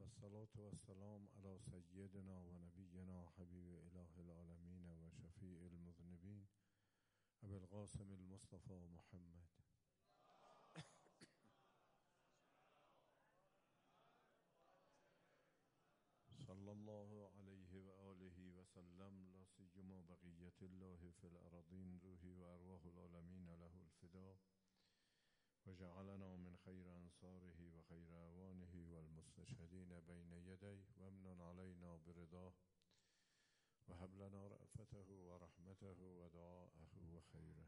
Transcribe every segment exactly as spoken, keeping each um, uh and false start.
الصلاة والسلام على سيدنا و نبینا حبیب اله العالمین و شفیع المذنبین ابی القاسم المصطفى محمد صلی الله علیه و آله و سلم. لا سیما بقیت الله فی الارضین، روحی و ارواح العالمین له الفدا و جعلنا من خیر انصاره و خیر اعوانه و المستشهدین بین یدی و امنن علینا برضاه و هب لنا رأفته و رحمته و دعاءه و خیره.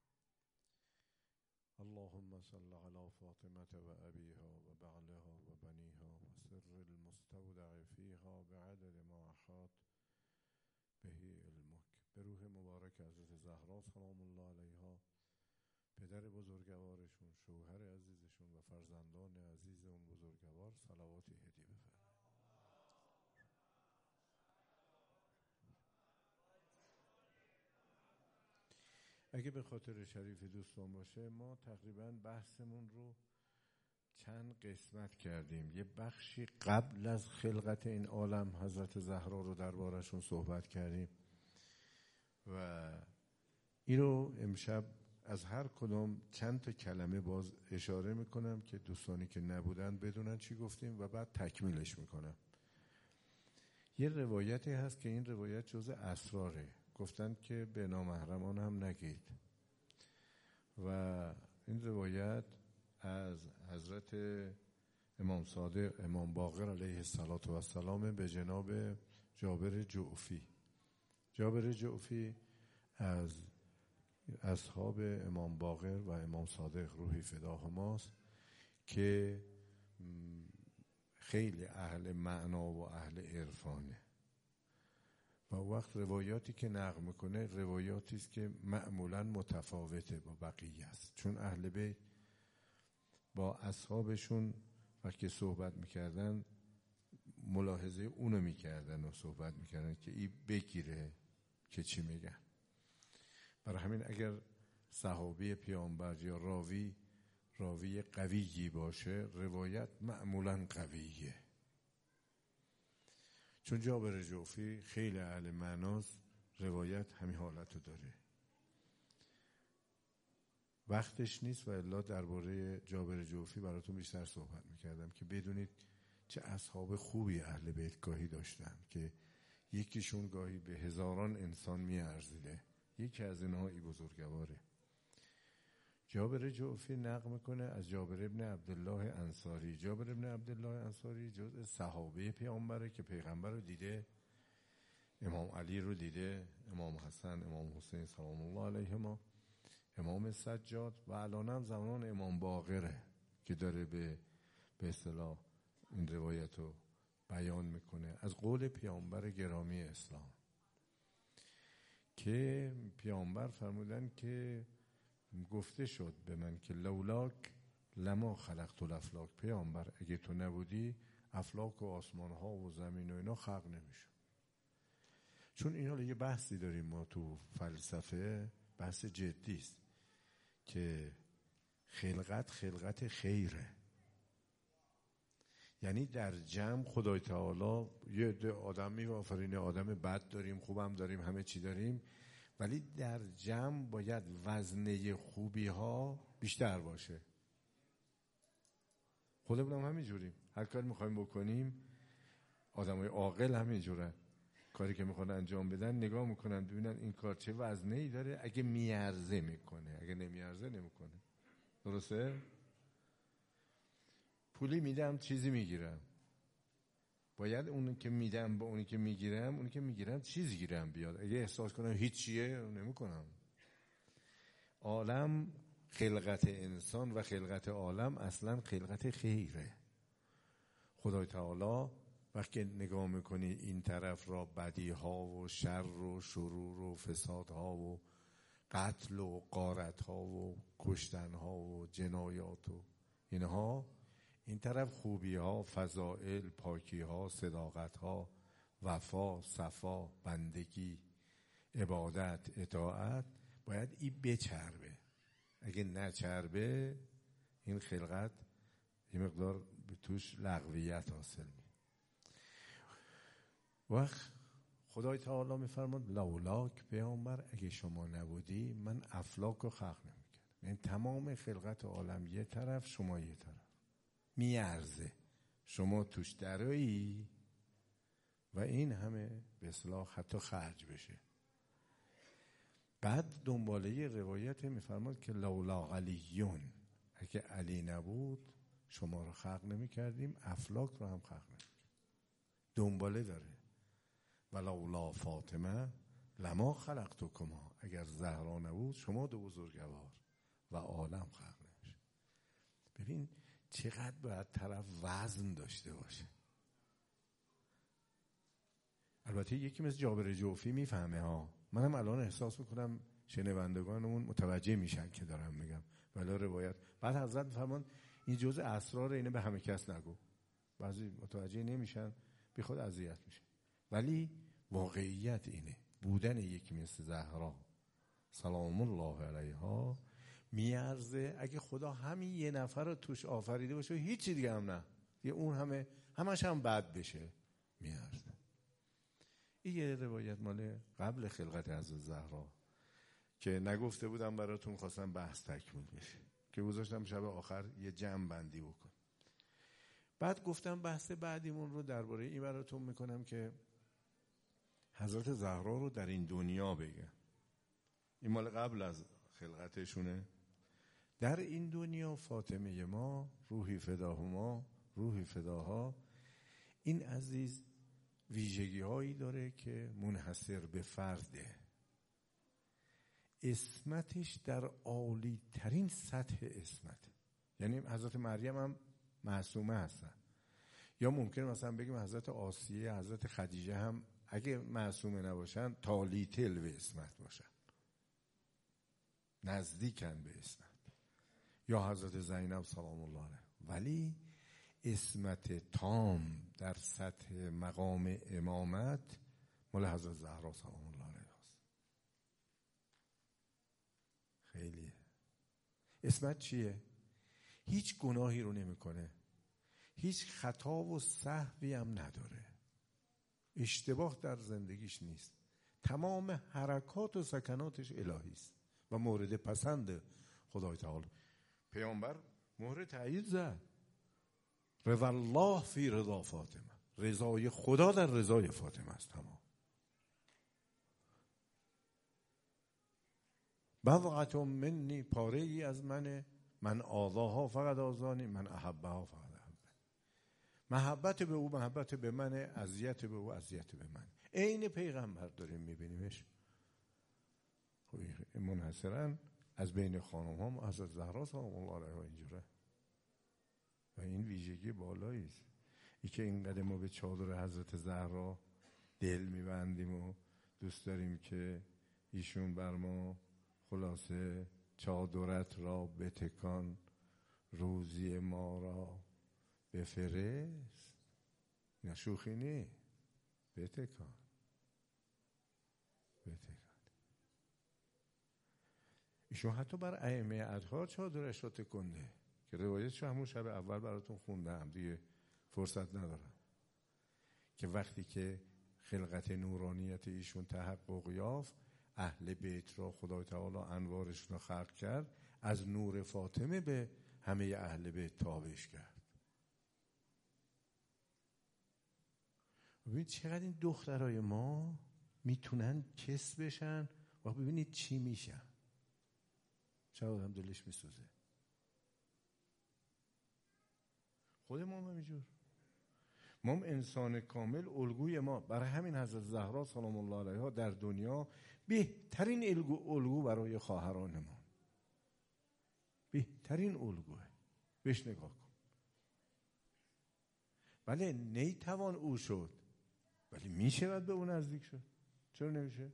اللهم صل على فاطمة و ابیها و بعلها و بنیها و سر المستودع فیها بعدد ما احاط به علمک. به روح مبارک حضرت زهرا سلام الله علیها، پدر بزرگوارشون، شوهر عزیزشون و فرزندان عزیز اون بزرگوار صلواتی هدیه بفرمایید. اگه به خاطر شریف دوستان باشه، ما تقریبا بحثمون رو چند قسمت کردیم. یه بخشی قبل از خلقت این عالم حضرت زهرا رو دربارشون صحبت کردیم و این رو امشب از هر کدام چند تا کلمه باز اشاره میکنم که دوستانی که نبودن بدونن چی گفتیم و بعد تکمیلش میکنم. یه روایتی هست که این روایت جزء اسراره، گفتن که به نامحرمان هم نگید و این روایت از حضرت امام صادق امام باقر علیه السلام به جناب جابر جعفی. جابر جعفی از اصحاب امام باقر و امام صادق روحی فداهماست که خیلی اهل معنا و اهل عرفانه و وقت روایاتی که نقل میکنه روایاتی است که معمولا متفاوته با بقیه است، چون اهل بیت با اصحابشون وقتی صحبت میکردن ملاحظه اونو میکردن و صحبت میکردن که این بگیره که چی میگن. برای همین اگر صحابی پیامبر یا راوی راوی قویی باشه، روایت معمولا قویه. چون جابر جعفی خیلی اهل معناست، روایت همین حالتو داره. وقتش نیست و الا درباره جابر جعفی براتون بیشتر صحبت میکردم که بدونید چه اصحاب خوبی اهل بیت گاهی داشتن که یکیشون گاهی به هزاران انسان میارزیده. یکی از اینها ای بزرگواره. جابر جعفی نقل میکنه از جابر ابن عبدالله انصاری. جابر ابن عبدالله انصاری جزء صحابه پیامبره که پیغمبر رو دیده، امام علی رو دیده، امام حسن، امام حسین سلام الله علیهما، امام سجاد و الان هم زمان امام باقره که داره به به اصطلاح این روایت رو بیان میکنه از قول پیامبر گرامی اسلام که پیامبر فرمودن که گفته شد به من که لولاک لما خلقت الافلاک. پیامبر اگه تو نبودی افلاک و آسمان ها و زمین و اینا خلق نمیشون. چون اینا یه بحثی داریم ما تو فلسفه، بحث جدی است که خلقت خلقت خیره، یعنی در جمع خدای تعالی یه آدم میآفرینه، آدم بد داریم، خوبم داریم، همه چی داریم، ولی در جمع باید وزنه خوبی ها بیشتر باشه. خودمون هم همین جوریم، هر کاری میخوایم بکنیم آدمای عاقل همین جورن، کاری که میخوان انجام بدن نگاه میکنن ببینن این کار چه وزنه ای داره، اگه میارزه میکنه، اگه نمیارزه نمیکنه. درسته؟ پولی میدم چیزی میگیرم، باید اونی که میدم با اونی که میگیرم، اونی که میگیرم چیزی گیرم بیاد. اگه احساس کنم هیچیه نمیکنم. عالم، خلقت انسان و خلقت عالم اصلا خلقت خیره. خدای تعالی وقتی نگاه میکنی این طرف را بدی ها و شر و شرور و فساد ها و قتل و غارت ها و کشتن ها و جنایات و اینها، این طرف خوبی ها، فضائل، پاکی ها، صداقت ها، وفا، صفا، بندگی، عبادت، اطاعت، باید این بچربه. اگه نچربه این خلقت یه مقدار به توش لغویت حاصل می. وقت خدای تعالی میفرماد لولاک پیامبر، اگه شما نبودی من افلاک رو خلق نمیکردم. یعنی تمام خلقت عالم یه طرف، شما یه طرف، میارزه شما توش درایی و این همه به اصلاح حتی خرج بشه. بعد دنباله روایت میفرماد که لولا علیون، اگه علی نبود شما رو خلق نمی کردیم، افلاک رو هم خلق نمی کردیم. دنباله داره. و لولا فاطمه لما خلقتکما، اگر زهرا نبود شما دو بزرگوار و عالم خلق نمیشه. ببین چقدر باید طرف وزن داشته باشه. البته یکی مثل جابر جوفی میفهمه ها، منم الان احساس میکنم شنوندگانمون متوجه میشن که دارم میگم. ولی روایت بعد حضرت فرمان این جزء اسرار اینه، به همه کس نگو. بعضی متوجه نمیشن، بی خود اذیت میشه. ولی واقعیت اینه، بودن یکی مثل زهرا سلام الله علیها میارزه. اگه خدا همین یه نفر رو توش آفریده باشه هیچی دیگه هم نه، یه اون همه همش هم بد بشه، میارزه. این یه روایت مال قبل خلقت حضرت زهرا که نگفته بودم براتون، خواستم بحث تکمیل بشه که گذاشتم شب آخر یه جمع بندی بکن. بعد گفتم بحث بعدیمون رو درباره این براتون میکنم که حضرت زهرا رو در این دنیا بگم. این مال قبل از خلقتشونه. در این دنیا فاطمه ما روحی فداهما روحی فداها، این عزیز ویژگی هایی داره که منحصر به فرده. اسمتش در عالی ترین سطح اسمت. یعنی حضرت مریم هم معصومه هستن، یا ممکن مثلا بگیم حضرت آسیه، حضرت خدیجه هم اگه معصومه نباشن تالی تل به اسمت باشن، نزدیکن به اسمت، یا حضرت زینب سلام الله علیها. ولی اسمت تام در سطح مقام امامت مال حضرت زهرا سلام الله علیها است. خیلیه. اسمت چیه؟ هیچ گناهی رو نمیکنه، هیچ خطا و سهوی هم نداره، اشتباه در زندگیش نیست، تمام حرکات و سکناتش الهی است و مورد پسند خدای تعالی. پیامبر مهر تایید زد، رضا الله فی رضا فاطمه، رضای خدا در رضای فاطمه است. تمام. بضعة منی، پاره ای از منه، من آذاها فقط آذانی، من احبها فقط احب. محبت به او محبت به منه، اذیت به او اذیت به من. عین پیغمبر داریم میبینیمش. منحصرا از بین خانم ها حضرت زهرا سلام الله علیها اینجوره و این ویژگی بالایی است. ای که اینقدر ما به چادر حضرت زهرا دل میبندیم و دوست داریم که ایشون بر ما خلاصه چادرت را بتکان، روزی ما را بفرست. نه شوخی نی، بتکان بتکان. ایشون حتی بر ائمه اطهار چادرش را تکنده که روایتش همون شب اول براتون خوندم، دیگه فرصت ندارم، که وقتی که خلقت نورانیت ایشون تحقق یافت، اهل بیت را خدای تعالی انوارش را خلق کرد، از نور فاطمه به همه اهل بیت تابش کرد. ببینید چقدر این دخترای ما میتونن کس بشن و ببینید چی میشن. چقدر هم دلش میسوزه. خود ما هم اینجور، ما هم انسان کامل الگوی ما. برای همین حضرت زهرا سلام الله علیها در دنیا بهترین الگو, الگو برای خواهران ما، بهترین الگوه. بهش نگاه کن. ولی نیتوان او شد، ولی میشه باید به اون نزدیک شد. چرا نمیشه؟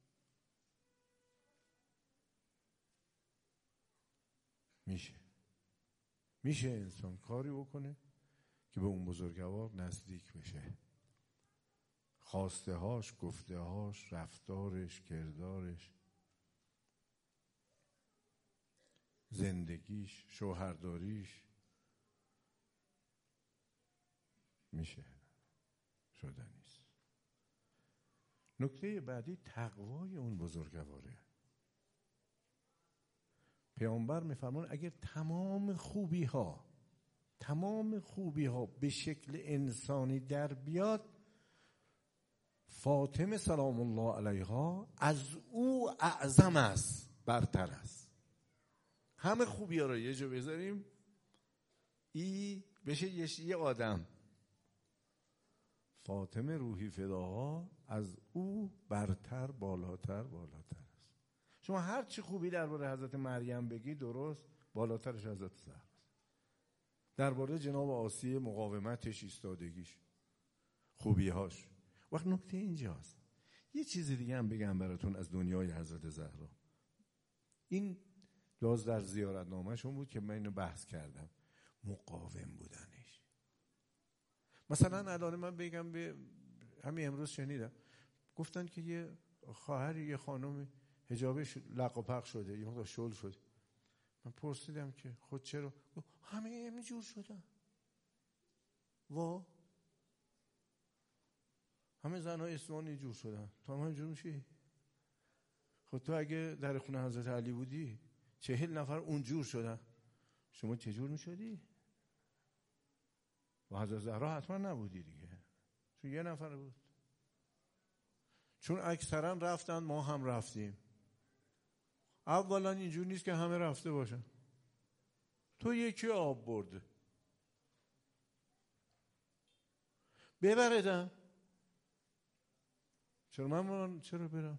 میشه. میشه انسان کاری بکنه که به اون بزرگوار نزدیک بشه. خواسته هاش، گفته هاش، رفتارش، کردارش، زندگیش، شوهرداریش میشه، شده نیست. نکته بعدی تقوای اون بزرگواره. پیامبر میفرمان اگر تمام خوبی ها تمام خوبی ها به شکل انسانی در بیاد، فاطمه سلام الله علیها از او اعظم است، برتر است. همه خوبی ها رو یه جا بذاریم، ای بشه یه آدم. فاطمه روحی فداها از او برتر، بالاتر بالاتر است. شما هر چی خوبی درباره حضرت مریم بگی درست، بالاترش حضرت زهرا است. درباره جناب آسیه مقاومتش، ایستادگیش، خوبیهاش. وقت نکته اینجاست. یه چیز دیگه هم بگم براتون از دنیای حضرت زهرا. این لاز در زیارتنامه‌شون بود که من اینو بحث کردم. مقاوم بودنش. مثلا الان من بگم، به همین امروز شنیدم گفتن که یه خواهری یه خانم حجابش لق و پق شده، یه مقدار شل شده. من پرسیدم که خود چرا؟ همه اینجور شدن. وا همه زنهای اصفهان اینجور شدن، تو هم اینجور میشی؟ خود تو اگه در خونه حضرت علی بودی چهل نفر اونجور شدن، شما چجور میشدی؟ و حضرت زهرا حتما نبودی دیگه، چون یه نفر بود. چون اکثرا رفتن، ما هم رفتیم. اولا اینجور نیست که همه رفته باشن. تو یکی آب برده ببردم، چرا من چرا برم؟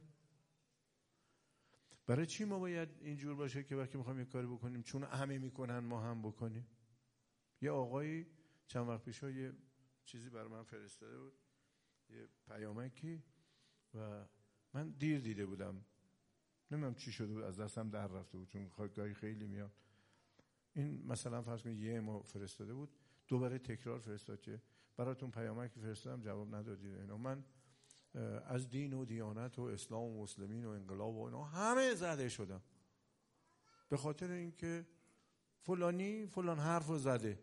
برای چی ما باید اینجور باشه که وقتی میخوایم یک کاری بکنیم چون همه میکنن ما هم بکنیم؟ یه آقایی چند وقت پیش یه چیزی برای من فرستاده بود، یه پیامکی، و من دیر دیده بودم، نمیدونم چی شده بود، از دستم در رفته بود، چون گاهی خیلی میاد. این مثلا فرض کنید یه ما فرستاده بود، دوباره تکرار فرستاد که براتون پیامکی فرستادم جواب ندادید. اینا من از دین و دیانت و اسلام و مسلمین و انقلاب و اینا همه زده شدم، به خاطر اینکه فلانی فلان حرفو زده.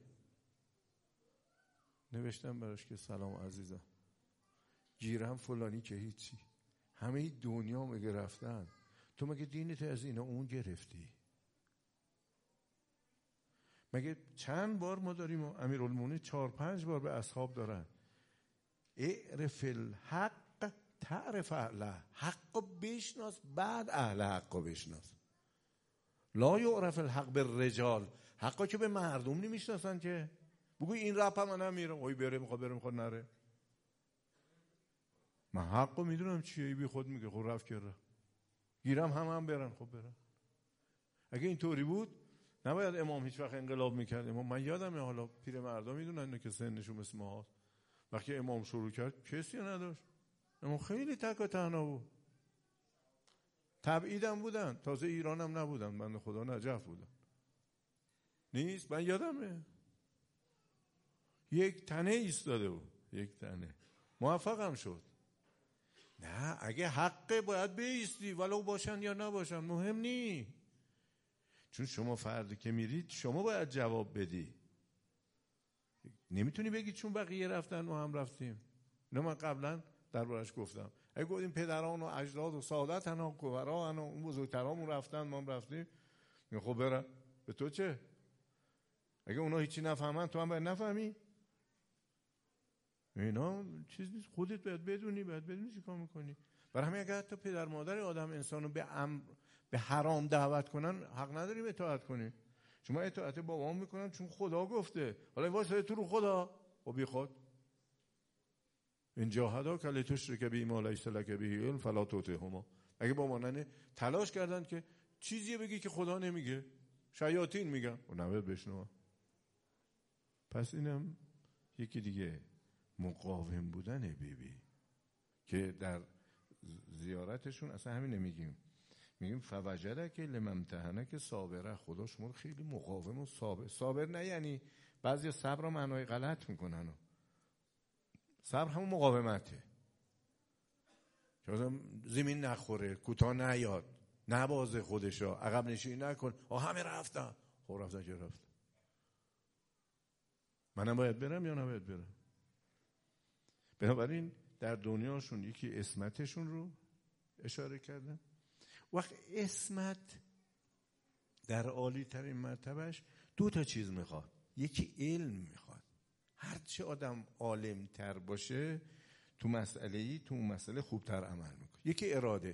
نوشتم براش که سلام عزیزم، گیرم فلانی که هیچی، همه دنیا مگه رفتن، تو مگه دینت از اینا اون گرفتی؟ مگه چند بار ما داریم، امیرالمومنین چهار پنج بار به اصحاب دارن اعرف الحق تعرف اهله، حق بشناس بعد اهل حق بشناس. لا یعرف الحق بالرجال، حقا که به مردم نمیشناسن که. بگو این رپ هم من میرم، اوی بره میخواد بره میخواد نره. من حقو میدونم چیه، بی خود میگه خب رفت که رفت، گیرم هم هم برن، خب برن. اگه اینطوری بود نباید امام هیچ وقت انقلاب میکرد. امام من یادمه، حالا پیر مردم میدونن که سنشون مثل ما هست، وقتی امام شروع کرد کسی نداشت، امام خیلی تک و تنها بود. تبعیدم بودن، تازه ایرانم نبودن، من خدا نجف بودن. نیست، من یادمه یک تنه ایستاده بود، یک تنه موفقم شد. نه، اگه حقه باید بیستی، ولو باشن یا نباشن مهم نی، چون شما فردی که میرید شما باید جواب بدی. نمیتونی بگی چون بقیه رفتن ما هم رفتیم. نه، من قبلا دربارش گفتم، اگه گفتیم پدران و اجداد و سادت انا کبرا انا اون بزرگترامون رفتن ما هم رفتیم، خب برن، به تو چه؟ اگه اونا هیچی نفهمن تو هم باید نفهمی. اینا چیز نیست، خودت باید بدونی، باید بدونی چی کار میکنی. برای همین اگه حتی پدر مادر آدم انسانو به امر به حرام دعوت کنن، حق نداریم اطاعت کنی. شما اطاعت بابام میکنن چون خدا گفته، حالا واسه تو رو خدا و بی خود این جاهدا که لتشرک بی ما لیس لک به علم فلا تطعهما. اگه با مانن تلاش کردن که چیزی بگی که خدا نمیگه، شیاطین میگن، و نباید بشنو. پس اینم یکی دیگه مقاوم بودن بیبی که در زیارتشون اصلا همین نمیگیم، میگیم فوجده که لممتحنه که صابره، خدا شما رو خیلی مقاوم و صابر. صابر نه یعنی بعضی صبر رو معنای غلط میکنن، صبر همون مقاومته که آدم زمین نخوره، کوتاه نیاد، نبازه خودشو، عقب نشینی نکن. آه همه رفتن، خب رفتن که رفت، منم باید برم یا نباید برم؟ بنابراین در دنیاشون یکی اسمتشون رو اشاره کردن. وقت اسمت در عالی ترین مرتبهش دو تا چیز میخواد. یکی علم میخواد. هرچه آدم عالم تر باشه تو مسئله‌ای تو اون مسئله خوبتر عمل میکنه. یکی اراده.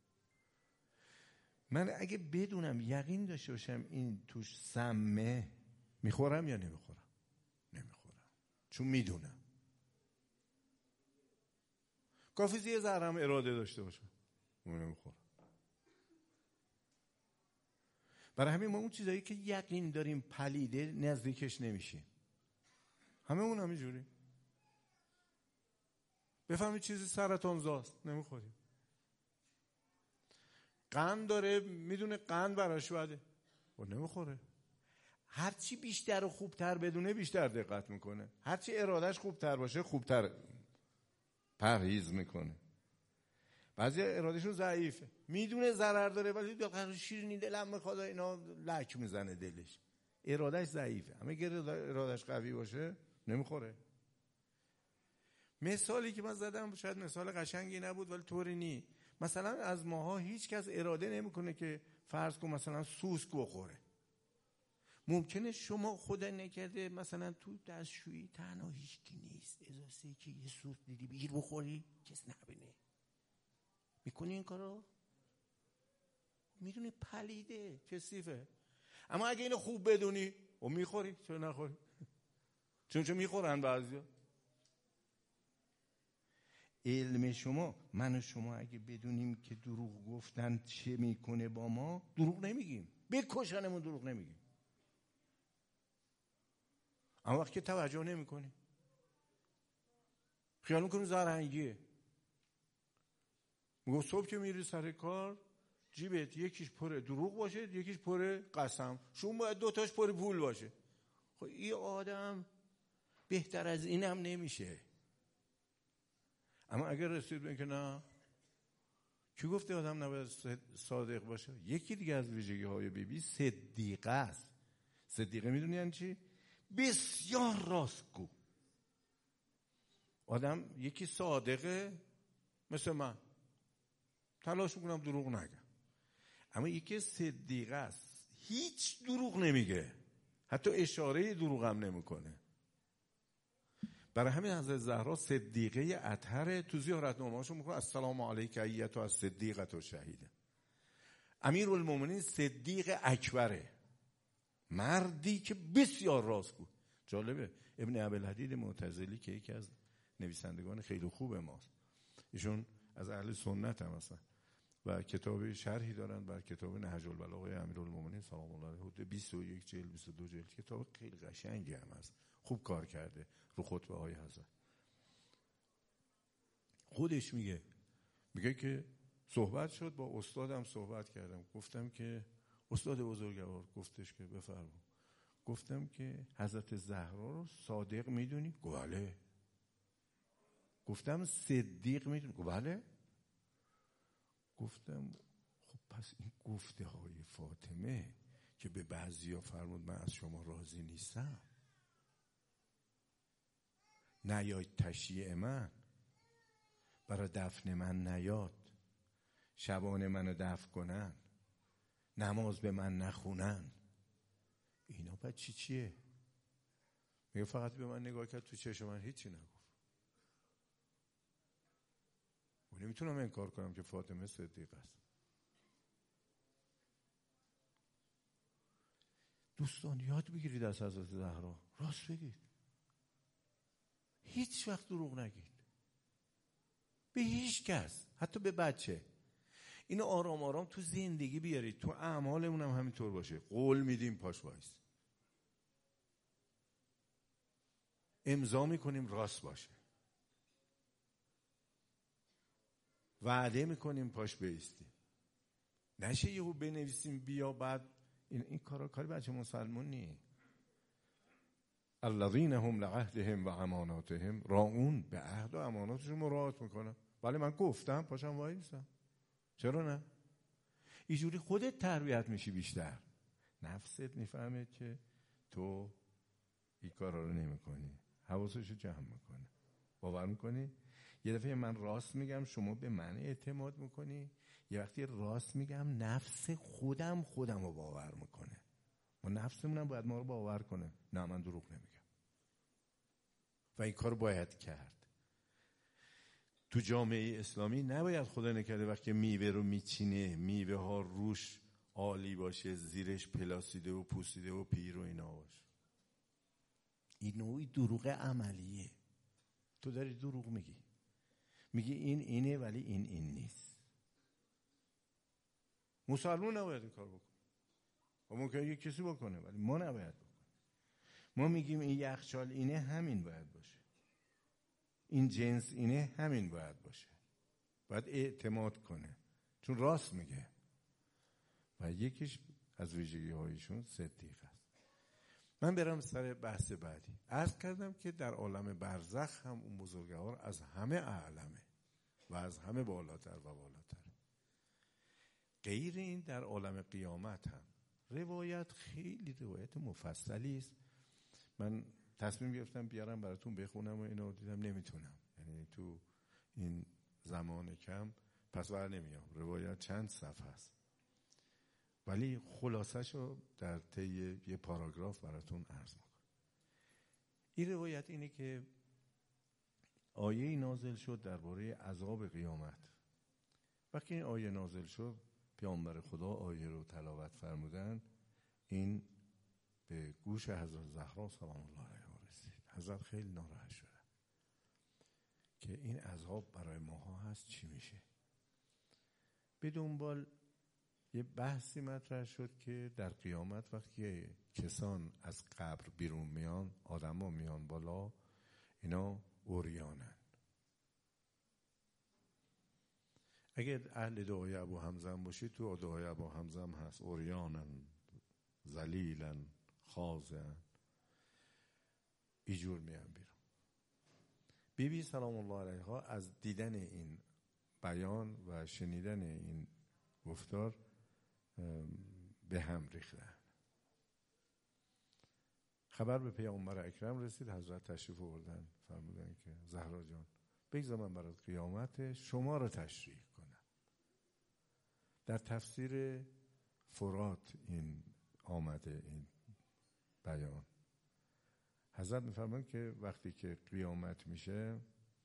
من اگه بدونم یقین داشته باشم این توش سمه، میخورم یا نمیخورم؟ نمیخورم، چون میدونم. کافیه یه ذره هم اراده داشته باشم، اون نمیخورم. برای همین ما اون چیزایی که یقین داریم پلیده نزدیکش نمیشیم. همه اون همینجوری. بفهمید چیزی سرطان زاست، نمیخوریم. قند داره، میدونه قند براش بده، و نمیخوره. هرچی بیشتر و خوبتر بدونه بیشتر دقت میکنه. هرچی ارادش خوبتر باشه خوبتر پرهیز میکنه. بعضی ارادشون ضعیفه، میدونه ضرر داره ولی دلش شیرینی دلم میخواد اینا لک میزنه دلش. ارادش ضعیفه. اما اگه ارادش قوی باشه نمیخوره. مثالی که من زدم شاید مثال قشنگی نبود ولی طوری نی. مثلا از ماها هیچ کس اراده نمیکنه که فرض کن مثلا سوسک بخوره. ممکنه شما خدا نکرده مثلا تو دستشویی تنها هیچ کی نیست، اجازه که یه سوسک دیدی بگیر بخوری کس نبینه. میکنی این کارو؟ میدونی پلیده، کثیفه. اما اگه اینو خوب بدونی و میخوری، چرا نخوری؟ چون چون میخورن بعضیا. علم شما، من و شما اگه بدونیم که دروغ گفتن چه میکنه با ما، دروغ نمیگیم. بکشنمون دروغ نمیگیم. اما وقتی که توجه نمیکنیم، خیال میکنیم زرنگیه. میگو صبح که میری سر کار جیبت یکیش پر دروغ باشه یکیش پر قسم، شون باید دوتاش پر پول باشه. خب این آدم بهتر از اینم نمیشه. اما اگر رسید به اینکه نه، کی گفته آدم نباید صادق باشه؟ یکی دیگه از ویژگی های بیبی صدیقه است. صدیقه میدونی یعنی چی؟ بسیار راستگو. آدم یکی صادقه مثل من، تلاش میکنم دروغ نگم. اما یکی صدیقه است، هیچ دروغ نمیگه، حتی اشاره دروغ هم نمیکنه. برای همین حضرت زهرا صدیقه اطهر تو زیارتنامه‌هاشون میگه السلام علیک ایتها الصدیقه الشهیده. امیرالمومنین صدیق اکبره، مردی که بسیار راستگو. جالبه ابن ابوالحدید معتزلی که یکی از نویسندگان خیلی خوب ماست، ایشون از اهل سنت هم هستن و کتاب شرحی دارن بر کتاب نهج البلاغه امیرالمومنین سلام الله علیه، حدود بیست و یک جلد بیست و دو جلد، کتاب خیلی قشنگی هم هست، خوب کار کرده رو خطبه های حضرت. خودش میگه میگه که صحبت شد با استادم، صحبت کردم، گفتم که استاد بزرگوار گفتش که بفرما. گفتم که حضرت زهرا رو صادق میدونی؟ گفت بله. گفتم صدیق میدونی؟ گفت بله. گفتم خب پس این گفته های فاطمه که به بعضیا فرمود من از شما راضی نیستم، نیاید تشییع من، برای دفن من نیاد، شبان منو دفن کنن، نماز به من نخونن، اینا بعد چی چیه؟ میگه فقط به من نگاه کرد تو چشم من هیچی نگفت. و نمیتونم انکار کنم که فاطمه صدیق است. دوستان یاد بگیرید از حضرت زهرا، راست بگید، هیچ وقت دروغ نگید به هیچ کس، حتی به بچه. اینو آرام آرام تو زندگی بیارید، تو اعمالمون هم همینطور باشه. قول میدیم پاش وایس، امضا میکنیم راست باشه، وعده میکنیم پاش بیستیم. نشه یهو بنویسیم بیا بعد این این کارا کاری بچه مسلمون نی. الذین هم لعهدهم و اماناتهم راعون، به عهد و اماناتشون مراعات میکنن. ولی من گفتم پاشم وایسم، چرا نه؟ اینجوری خودت تربیت میشی بیشتر، نفست میفهمه که تو این کارا رو نمیکنی، حواسشو جمع میکنه. باور میکنی؟ یه دفعه من راست میگم شما به من اعتماد میکنی، یه وقتی راست میگم نفس خودم خودم رو باور میکنه. ما نفسمونم باید ما رو باور کنه نه من دروغ نمیگم و این کار باید کرد. تو جامعه اسلامی نباید خدا نکرده وقتی میوه رو میچینه میوه ها روش عالی باشه، زیرش پلاسیده و پوسیده و پیر و اینا باشه. این نوعی دروغ عملیه. تو داری دروغ میگی، میگی این اینه ولی این این نیست. مسلمان نباید این کار بکنه، ممکنه یک کسی بکنه ولی ما نباید بکنه. ما میگیم این یخچال اینه همین باید باشه، این جنس اینه همین باید باشه، باید اعتماد کنه چون راست میگه و یکیش از ویژگی هایشون صدیق است. من برم سر بحث بعدی. عرض کردم که در عالم برزخ هم اون بزرگوار از همه اعلمه و از همه بالاتر و بالاتر. غیر این در عالم قیامت هم روایت خیلی روایت مفصلی است. من تصمیم گرفتم بیارم براتون بخونم و اینو دیدم نمیتونم، یعنی تو این زمان کم پس بر نمیام. روایت چند صفحه است ولی خلاصه‌شو در طی یه پاراگراف براتون عرض میکنم. این روایت اینه که آیه نازل شد درباره عذاب قیامت. وقتی این آیه نازل شد پیامبر خدا آیه رو تلاوت فرمودن، این به گوش حضرت زهرا سلام الله علیها رسید. حضرت خیلی ناراحت شدن که این عذاب برای ماها هست چی میشه. به دنبال یه بحثی مطرح شد که در قیامت وقتی کسان از قبر بیرون میان، آدم ها میان بالا، اینا عریانن. اگر اهل دعای ابو حمزه باشید تو دعای ابو حمزه هم هست عریانن ذلیلن خاضعن، اینجور میان بیرون. بی بی سلام الله علیها از دیدن این بیان و شنیدن این گفتار به هم ریختن. خبر به پیامبر اکرم رسید. حضرت تشریف آوردن فرمودن که زهرا جان بگذار من برای قیامت شما رو تشریح کنم. در تفسیر فرات این آمده این بیان. حضرت میفرمایند که وقتی که قیامت میشه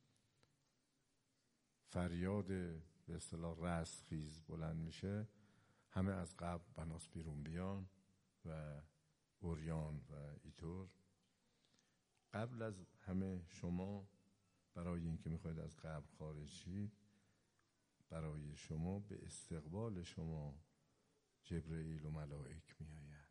فریاد به اصطلاح رستخیز بلند میشه، همه از قبر بناس بیرون بیان و عریان و اینطور. قبل از همه شما برای اینکه میخواید از قبر خارج شید، برای شما به استقبال شما جبرئیل و ملائک میآیند.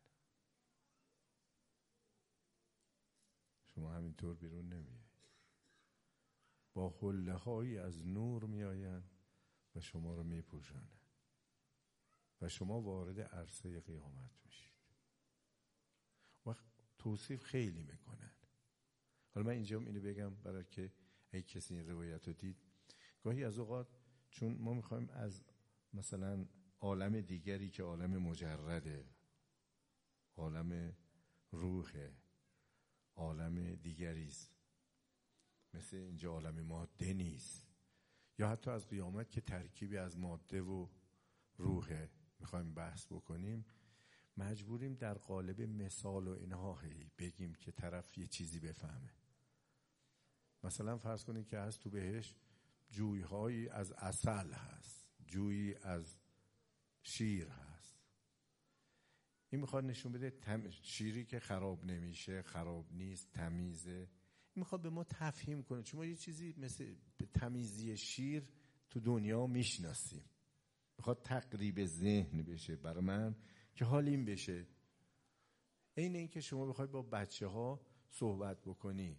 شما همینطور بیرون نمیایید، با حله هایی از نور میآیند و شما رو میپوشانند و شما وارد عرصه قیامت میشید. وقت توصیف خیلی میکنن. حالا من اینجا اینو بگم برای که اگه کسی این روایت رو دید، گاهی از اوقات چون ما میخوایم از مثلا عالم دیگری که عالم مجرده، عالم روحه، عالم دیگریست، مثل اینجا عالم ماده نیست، یا حتی از قیامت که ترکیبی از ماده و روحه میخوایم بحث بکنیم، مجبوریم در قالب مثال و اینها هی بگیم که طرف یه چیزی بفهمه. مثلا فرض کنید که هست تو بهش جویهایی از عسل هست، جویی از شیر هست. این میخواد نشون بده تم... شیری که خراب نمیشه، خراب نیست، تمیزه. این میخواد به ما تفهیم کنه چون ما یه چیزی مثل تمیزی شیر تو دنیا میشناسیم. میخواد تقریب ذهن بشه برای من که حالیم بشه. این این که شما بخوای با بچه ها صحبت بکنی،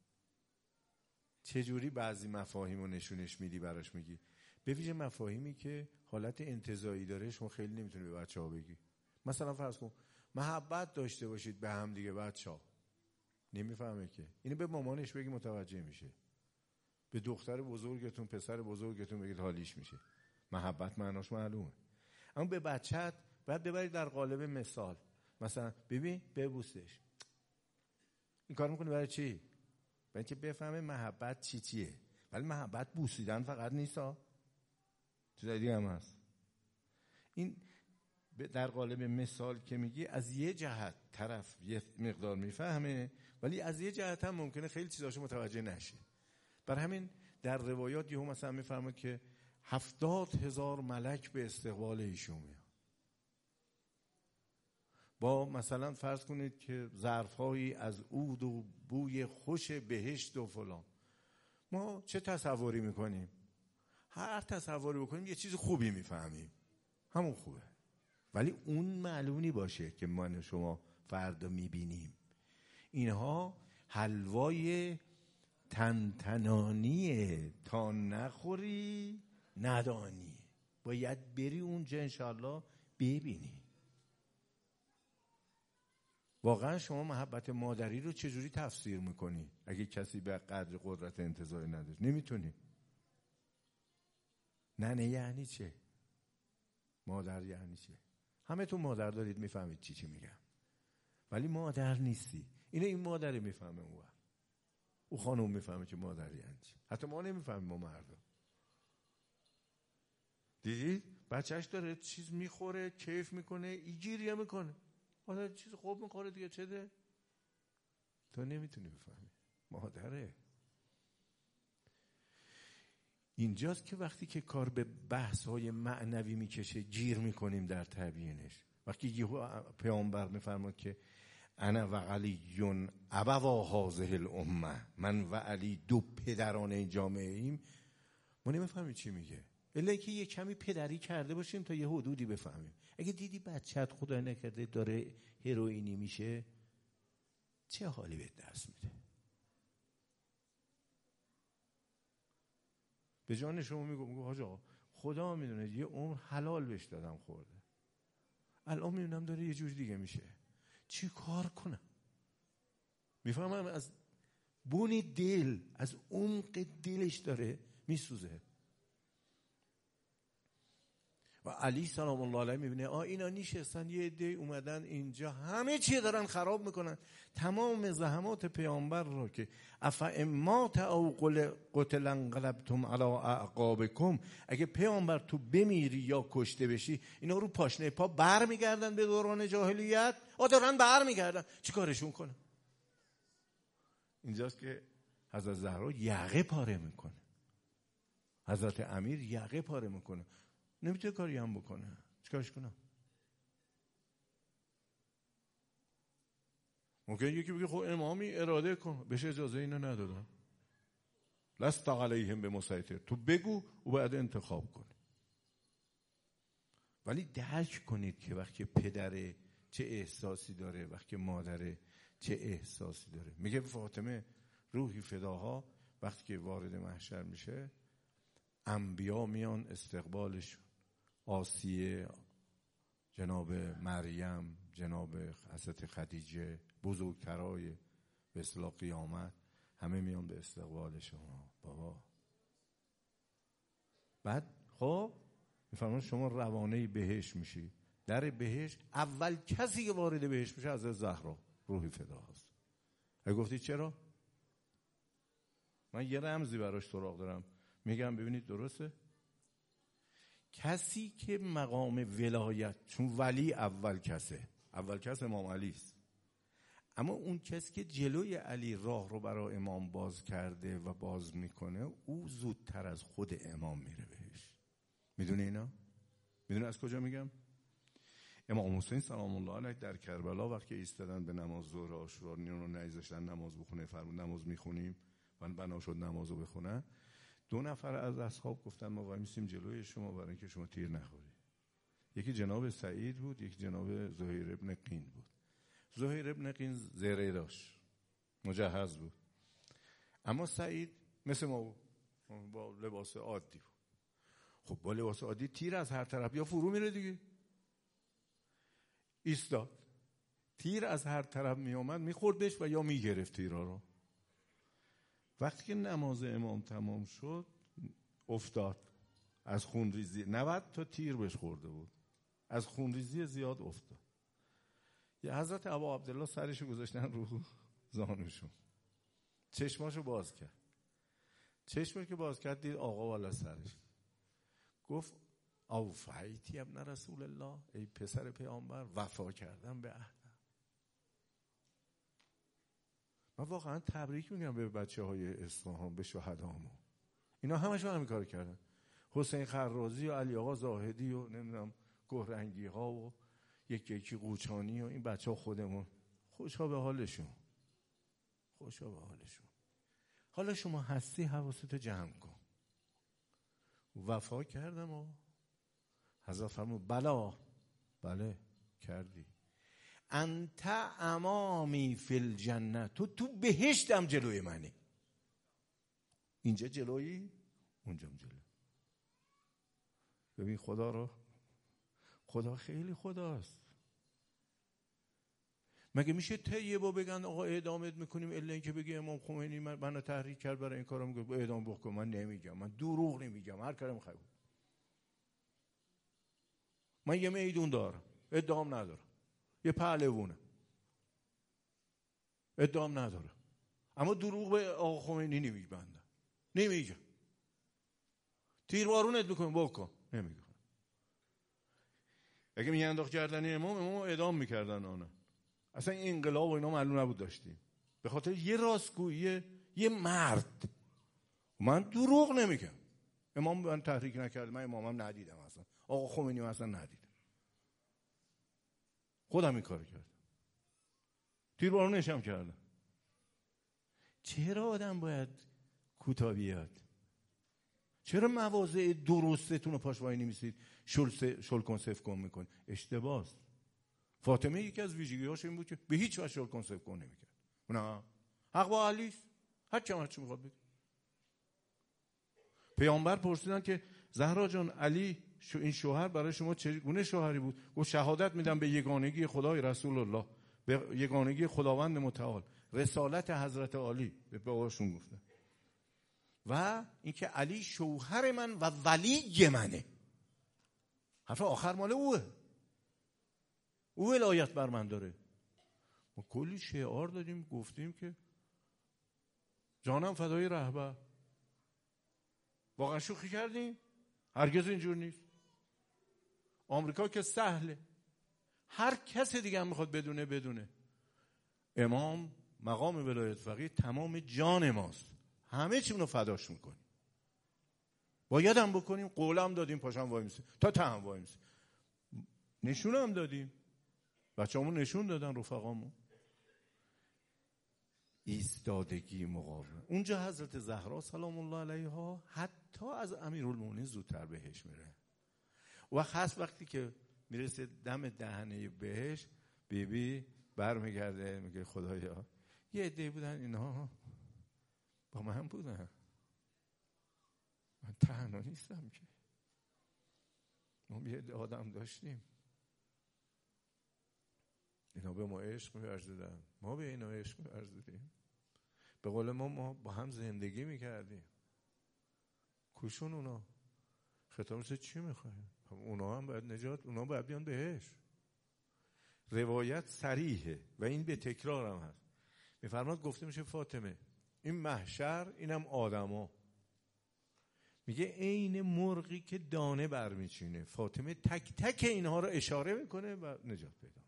چجوری بعضی مفاهیم رو نشونش میدی براش میگی. به ویژه مفاهیمی که حالت انتزاعی داره شما خیلی نمیتونی به بچه ها بگی. مثلا فرض کن محبت داشته باشید به هم دیگه، بچه ها نمیفهمه که. اینو به مامانش بگی متوجه میشه، به دختر بزرگتون پسر بزرگتون بگید حالیش میشه. محبت معناش معلومه. اما به بچت باید ببرید در قالب مثال. مثلا ببین ببوسش. این کار میکنی برای چی؟ برای اینکه بفهمه محبت چی چیه. ولی محبت بوسیدن فقط نیست ها، چیزای دیگه هم هست. این در قالب مثال که میگی از یه جهت طرف یه مقدار میفهمه، ولی از یه جهت هم ممکنه خیلی چیزاشو متوجه نشه. بر همین در روایات یهو مثلا میفرماد که هفتاد هزار ملک به استقبال ایشون میاد، با مثلا فرض کنید که ظرفهایی از عود و بوی خوش بهشت و فلان. ما چه تصوری میکنیم؟ هر تصوری بکنیم یه چیز خوبی میفهمیم، همون خوبه، ولی اون معلومی باشه که من شما فردا میبینیم. اینها حلوای تنتنانیه، تا نخوری ندانی، باید بری اونجا انشاءالله ببینی. واقعا شما محبت مادری رو چجوری تفسیر میکنی اگه کسی به قدر قدرت انتظاری نداره؟ نمیتونی. ننه یعنی چه؟ مادر یعنی چه؟ همه تو مادر دارید، میفهمید چی چی میگم، ولی مادر نیستی. اینه این مادر میفهمه، اون وقت او خانم میفهمه که مادر یعنی چی. حتی ما نمیفهمیم، ما مردم. دیدید بچهش داره چیز میخوره، کیف میکنه، ایگیریه میکنه، آدم چیز خوب میخوره دیگه، چه ده؟ تو نمیتونی بفهمی، مادره. اینجاست که وقتی که کار به بحث‌های معنوی میکشه گیر میکنیم در تبیینش. وقتی یهو پیامبر میفرماد که انا و علیون ابوا هذه الامه، من و علی دو پدران این جامعه ایم، ما نمیفهمیم چی میگه، الا اینکه یه کمی پدری کرده باشیم تا یه حدودی بفهمیم. اگه دیدی بچه‌ت خدا نکرده داره هروئینی میشه، چه حالی به دست میده؟ به جان شما میگم میگم حاج آقا خدا میدونه یه عمر حلال بهش دادم خورده، الان میبینم داره یه جور دیگه میشه، چی کار کنم؟ میفهمم از بونی دل، از عمق دلش داره میسوزه. و علی سلام الله علیه میبینه آ اینا نشستن یه عده اومدن اینجا همه چی دارن خراب میکنن، تمام زحمات پیامبر رو که افامات او قتل انقلبتم علی اعقابکم، اگه پیامبر تو بمیری یا کشته بشی اینا رو پاشنه پا بر میگردن به دوران جاهلیت، آ دارن بر میگردن، چی کارشون کنه؟ اینجاست که حضرت زهرا یقه پاره میکنه، حضرت امیر یقه پاره میکنه، نمیتونه کاری هم بکنه، چیکارش کنم؟ ممکنه یکی بگه خب امامی اراده کن، بهش اجازه اینو ندادن، لست علیهم بمسیطر، تو بگو و بعد انتخاب کن. ولی درک کنید که وقتی پدره چه احساسی داره، وقتی مادره چه احساسی داره. میگه فاطمه روحی فداها وقتی که وارد محشر میشه، انبیا میان استقبالش، آسیه، جناب مریم، جناب حضرت خدیجه، بزرگترای به اصطلاح قیامت، همه میان به استقبال شما بابا. بعد خب میفرمان شما روانه بهشت میشی، در بهشت اول کسی که وارد بهشت میشه حضرت زهرا روحی فدا هست. اگه گفتی چرا؟ من یه رمزی براش سراغ دارم، میگم ببینید درسته؟ کسی که مقام ولایت، چون ولی اول کسه، اول کس امام علی است، اما اون کسی که جلوی علی راه رو برای امام باز کرده و باز میکنه، او زودتر از خود امام میره بهش. میدونه اینا؟ میدونه از کجا میگم؟ امام حسین سلام الله علیه در کربلا وقتی ایستادن به نماز ظهر عاشورا، رو نذاشتن نماز بخونه، فرمود نماز میخونیم، من بنا شد نمازو بخونن، دو نفر از اصحاب گفتن ما وای میسیم جلوی شما برای اینکه شما تیر نخوری. یکی جناب سعید بود، یکی جناب زهیر ابن قین بود. زهیر ابن قین زره داشت، مجهز بود، اما سعید مثل ما بود، با لباس عادی بود. خب با لباس عادی تیر از هر طرف یا فرو میره دیگه، ایستاد، تیر از هر طرف می اومد میخورد بهش و یا میگرفت تیرها رو. وقتی که نماز امام تمام شد افتاد، از خونریزی نود تا تیر بهش خورده بود، از خونریزی زیاد افتاد. یه حضرت ابا عبدالله سرشو گذاشتن رو زانوشون، چشماشو باز کرد، چشمش که باز کرد دید آقا والا سرش. گفت اوفیتی ابن رسول الله، ای پسر پیامبر وفا کردم به عهدم. من واقعا تبریک میگم به بچه های اصفهان، به شهدامون. اینا همشون همین کار کردن. حسین خرازی و علی آقا زاهدی و نمیدونم گهرنگی ها و یکی یکی قوچانی و این بچه ها خودمون، خوشا به حالشون، خوشا به حالشون. حالا شما هستی حواستو جمع کن. وفا کردم و حضرت فرمود بلا، بله کردی. انت امامی فی الجنه، تو تو بهشتم جلوی منی. اینجا جلویی، اونجا جلوی. ببین خدا رو، خدا خیلی خداست. مگه میشه طیبا بگن آقا اعدامت میکنیم الا اینکه بگی امام خمینی من منو تحریک کرد برای این کارم، میگه اعدام بکن. من نمیگم، من دروغ نمیگم، هر کاری میخوام. من یه میدون دارم، ادعام ندارم. یه پهلوونه، ادعام ندارم. اما دروغ به آقا خمینی نمیبندم، نمیگم. تیربارونت میکنم بکن، نمیگم. اگه میگن انداخت گردن امام، امام اعدام میکردن آنها. اصلا این انقلاب و اینا معلوم نبود داشتیم، به خاطر یه راستگویی یه مرد. من دروغ نمیگم، امام من تحریک نکرد، من امامم ندیدم، اصلا آقا خمینی اصلا ندیدم، خودم این کار کردم، تیربارونش هم کردم. چرا آدم باید کوتاه بیاد؟ چرا مواضع درستتون رو پاش وای نمیسید شل شل کنسف کن میکن؟ اشتباهست. فاطمه یکی از ویژگی‌هاش این بود که به هیچ وجه شل کنسف کن نمیکرد. نه، حق با علیست، هر چی هر چی میخواد بگه. پیامبر پرسیدن که زهرا جان علی شو این شوهر برای شما چگونه شوهری بود؟ گفت شهادت میدم به یگانگی خدای رسول الله، به یگانگی خداوند متعال، رسالت حضرت علی، به باباشون گفتن، و اینکه علی شوهر من و ولی منه. حرف آخر مال اوه، او ولایت بر من داره. ما کلی شعار دادیم، گفتیم که جانم فدای رهبر. واقعا شوخی کردیم؟ هرگز اینجور نیست. آمریکا که سهله، هر کس دیگه هم میخواد بدونه بدونه. امام مقام ولایت فقیه تمام جان ماست، همه چی اونو فداش میکنیم. باید هم بکنیم، قولم دادیم، پاشم وای میسیم تا ته هم وای میسیم، نشون هم دادیم، بچه همون نشون دادن، رفقامون. ایستادگی مقاومت. اونجا حضرت زهرا سلام الله علیها حتی از امیرالمومنین زودتر بهش میره. و خاص وقتی که میرسه دم دهنه بهش، بیبی برمیگرده میگه خدایا یه عده بودن اینا با من بودن، من تنها نیستم که، ما یه عده آدم داشتیم، اینا به ما عشق می‌ورزیدن، ما به اینا عشق می‌ورزیدیم. به قول ما ما با هم زندگی می‌کردیم. کوشون اونا خطابش چی می‌خوایم؟ اونا هم باید نجات، اونا باید بیان بهش. روایت صریحه و این به تکرار هم هست. می‌فرماد گفته میشه فاطمه این محشر اینم آدما، میگه عین مرغی که دانه برمیچینه. فاطمه تک تک اینها رو اشاره میکنه و نجات پیدا.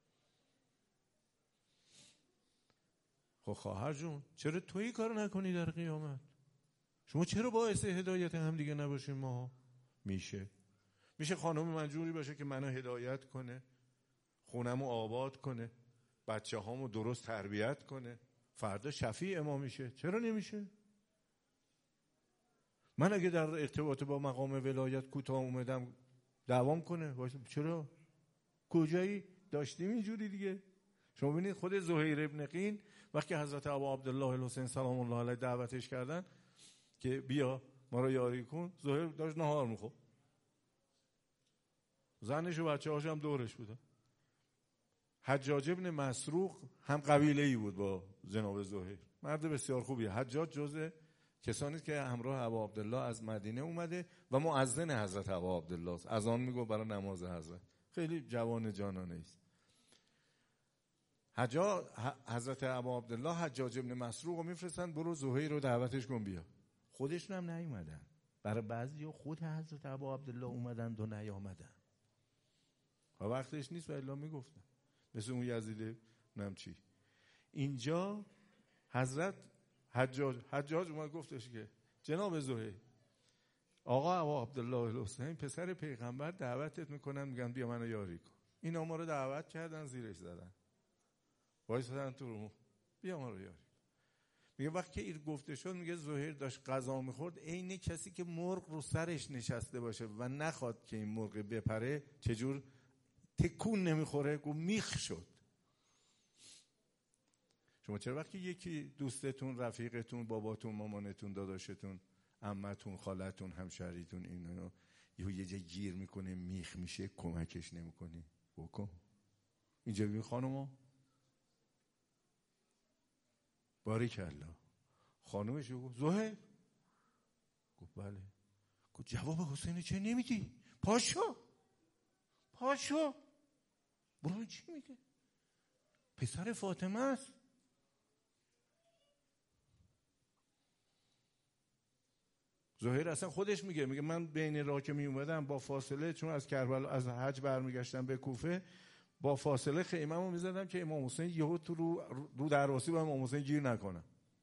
خب خواهر جون چرا تویی کار نکنی در قیامت؟ شما چرا باعث هدایت هم دیگه نباشیم؟ ما میشه میشه خانم من جوری باشه که منو هدایت کنه، خونمو آباد کنه، بچه هامو درست تربیت کنه، فردا شفیع ما میشه. چرا نمیشه؟ من اگه در ارتباط با مقام ولایت کوتاه اومدم دوام کنه، چرا؟ کجایی داشتیم اینجوری دیگه؟ شما ببینید خود زهیر ابن قین وقتی حضرت ابا عبدالله الحسین سلام الله علیه دعوتش کردن که بیا ما رو یاری کن، زهیر داشت نهار میخورد، زنش و بچه هاش هم دورش بودن. حجاج ابن مسروق هم قبیله‌ای بود با جناب زهیر، مرد بسیار خوبیه. حجاج جزء کسانی که همراه ابا عبدالله از مدینه اومده و مؤذن حضرت ابا عبدالله است، اذان میگه برای نماز حضرت، خیلی جوان جانانه است. حجاج حضرت ابا عبدالله حجاج ابن مسروق رو میفرستن برو زهیر رو دعوتش کن بیا. خودشون هم نیومدن. برای بعضیا خود حضرت ابا عبدالله اومدن و نیامدن و وقتش نیست و الا میگفتن، مثل اون یزید نم چی. اینجا حضرت حجاج حجاج اومد گفتش که جناب زهیر، آقا ابا عبدالله الحسین پسر پیغمبر دعوتت میکنن، میگن بیا منو یاری کن. اینا ما رو دعوت کردن، زیرش زدن، وایسادن تو رو، بیا ما رو یاری. میگه وقتی این گفته شد، میگه زهیر داشت غذا میخورد، عین کسی که مرغ رو سرش نشسته باشه و نخواد که این مرغ بپره چجور تکون نمیخوره، گفت میخ شد. شما چرا وقتی یکی دوستتون، رفیقتون، باباتون، مامانتون، داداشتون، عمتون، خالتون، همشهریتون اینو یهو یه جا گیر میکنه میخ میشه، کمکش نمیکنی؟ بکن. اینجا ببین خانوما، باریکالله. خانومش گفت زهیر، گفت بله. گفت جواب حسین چه نمیدی؟ پاشو پاشو برو. چی میگه؟ پسر فاطمه است. زهیر اصلا خودش میگه، میگه من بین راه که می اومدم با فاصله، چون از کربلا از حج برمیگشتم به کوفه، با فاصله خیمه‌مو میزدم که امام حسین یهو تو رو رو درواسی با امام حسین گیر نکنه.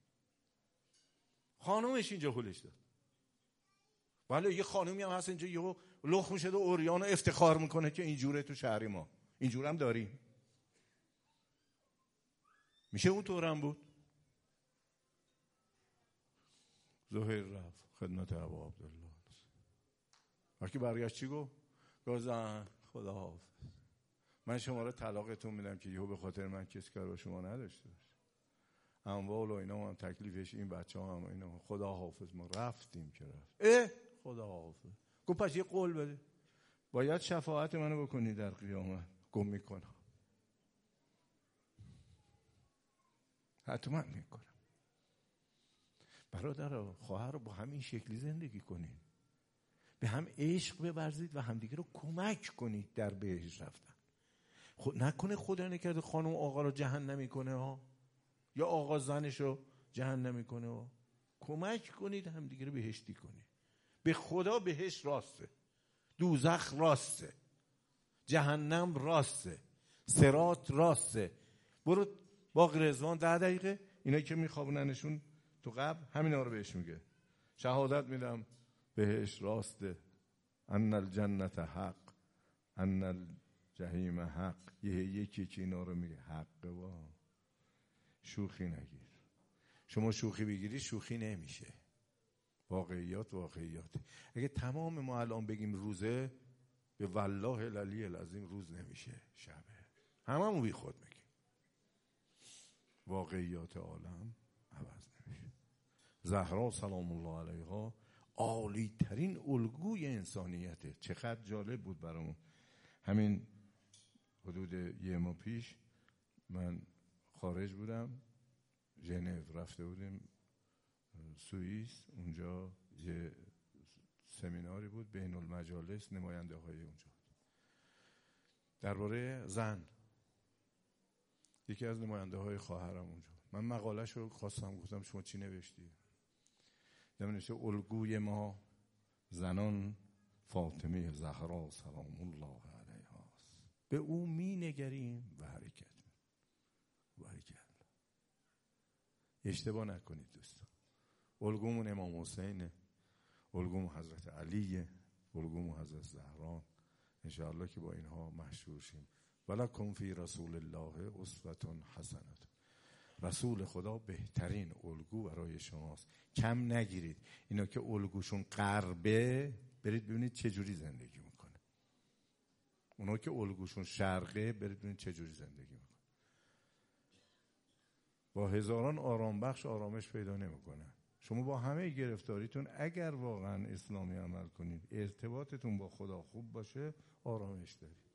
خانومش اینجا هولش داد. ولی یه خانومی هم هست اینجا یهو لخ میشه و اوریان و افتخار میکنه که اینجوره تو شهری ما. اینجور هم داریم. میشه اون طورم بود. زهیر رفت خدمت ابا عبدالله. وقتی برگشت چی گفت؟ گفت زن خدا حافظ، من شما رو طلاقتون میدم که یهو به خاطر من کسی کار با شما نداشته باشه. اموال و اینا هم تکلیفش، این بچه ها هم اینا، خدا حافظ. ما رفتیم که رفت. اه خدا حافظ. گفت پس یه قول بده، باید شفاعت منو بکنی در قیامت. گم میکنم، حتما میکنم. برادر خواهر رو با همین شکلی زندگی کنید، به هم عشق بورزید و همدیگه رو کمک کنید در بهشت رفتن. خود نکنه خدا نکرده خانم آقا رو جهنمی کنه ها، یا آقا زنش رو جهنمی کنه ها. کمک کنید همدیگه رو بهشتی کنید. به خدا بهشت راسته، دوزخ راسته، جهنم راسته، صراط راسته. برو باغ رضوان ده دقیقه اینا که میخوابوننشون تو قبر همینا رو بهش میگه، شهادت میدم بهش راسته، ان الجنت حق، ان الجحیم حق. یه یکی که اینا رو میگه حقه. با شوخی نگیر. شما شوخی بگیری شوخی نمیشه. واقعیات واقعیات. اگه تمام ما الان بگیم روزه، به والله العلی العظیم روز نمیشه، شبه. هممون بی خود میگیم. واقعیات عالم عوض نمیشه. زهرا سلام الله علیها عالی ترین الگوی انسانیته. چقدر جالب بود برامون. همین حدود یه ماه پیش من خارج بودم، ژنو رفته بودیم سوئیس، اونجا یه سمیناری بود بین المجالس، نماینده های اونجا درباره زن. یکی از نماینده های خواهرم اونجا، من مقاله‌ش رو خواستم، گفتم شما چی نوشتی؟ نمیشه الگوی ما زنان فاطمه زهرا سلام الله علیها است، به او می نگریم و حرکت و حرکت. اشتباه نکنید دوستان. الگومون امام حسینه، الگومون حضرت علیه، الگومون حضرت زهرا. انشاءالله که با اینها مشهور شیم. ولکم فی رسول الله اسوة حسنه. رسول خدا بهترین الگو برای شماست. کم نگیرید. اینا که الگوشون غربه، برید ببینید چه جوری زندگی میکنه. اونا که الگوشون شرقه، برید ببینید چه جوری زندگی میکنه. با هزاران آرام بخش آرامش پیدا نمیکنه. شما با همه گرفتاریتون اگر واقعا اسلامی عمل کنید، ارتباطتون با خدا خوب باشه، آرامش دارید.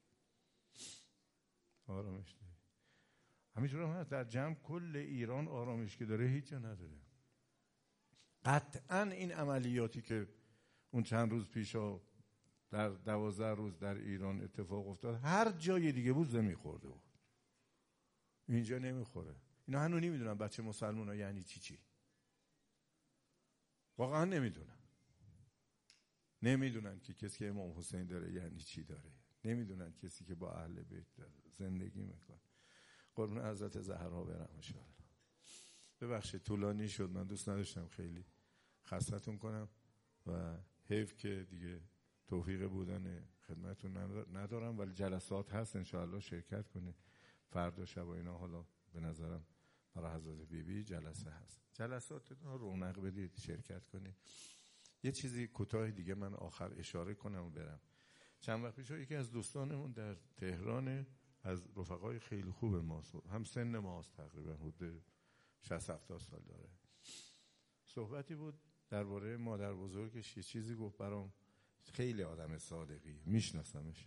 آرامش دارید. همینطور هم هست در جمع کل ایران آرامش که داره هیچ جا نداره. قطعا این عملیاتی که اون چند روز پیشا در دوازده روز در ایران اتفاق افتاد، هر جای دیگه بود زمین خورده بود، اینجا نمیخوره. اینا هنوز نمیدونن بچه مسلمان ها یعنی چی چی. واقعا نمیدونن. نمیدونن که کسی که امام حسین داره یعنی چی داره. نمیدونن کسی که با اهل بیت داره زندگی میکنه. قربون حضرت زهرا برم ان شاء الله. ببخشید طولانی شد، من دوست نداشتم خیلی خستتون کنم و حیف که دیگه توفیق بودن خدمتتون ندارم، ولی جلسات هست ان شاء الله شرکت کنید. فردا شب و اینا حالا به نظرم برای حضرت بی بی جلسه هست. جلسات رو رونق بدید، شرکت کنید. یه چیزی کوتاه دیگه من آخر اشاره کنم و برم. چند وقت پیش یکی از دوستانمون در تهران از رفقای خیلی خوب ماست، هم سن ماست، تقریبا حدود شصت هفتاد سال داره، صحبتی بود درباره مادر بزرگش. یه چیزی گفت برام، خیلی آدم صادقی، میشناسمش.